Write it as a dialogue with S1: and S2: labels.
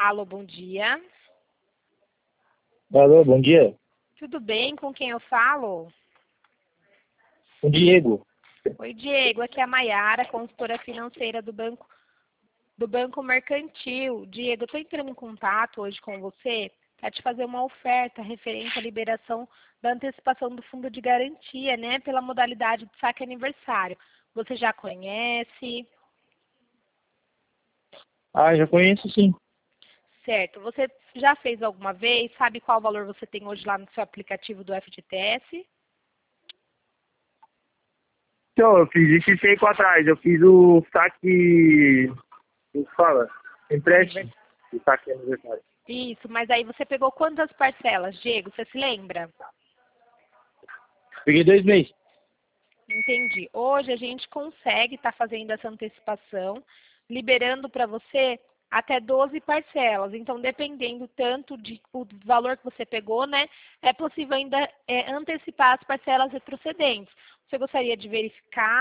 S1: Alô, bom dia.
S2: Alô, bom dia.
S1: Tudo bem? Com quem eu falo?
S2: O Diego.
S1: Oi, Diego. Aqui é a Maiara, consultora financeira do Banco Mercantil. Diego, eu estou entrando em contato hoje com você para te fazer uma oferta referente à liberação da antecipação do fundo de garantia, né? Pela modalidade de saque aniversário. Você já conhece?
S2: Ah, já conheço sim.
S1: Certo. Você já fez alguma vez? Sabe qual valor você tem hoje lá no seu aplicativo do FGTS?
S2: Então, eu fiz esse tempo atrás. Eu fiz o saque. Como fala? Empréstimo. O saque aniversário.
S1: Isso, mas aí você pegou quantas parcelas, Diego? Você se lembra?
S2: Peguei 2 meses.
S1: Entendi. Hoje a gente consegue estar fazendo essa antecipação, liberando para você até 12 parcelas. Então, dependendo tanto do valor que você pegou, né, é possível ainda antecipar as parcelas retrocedentes. Você gostaria de verificar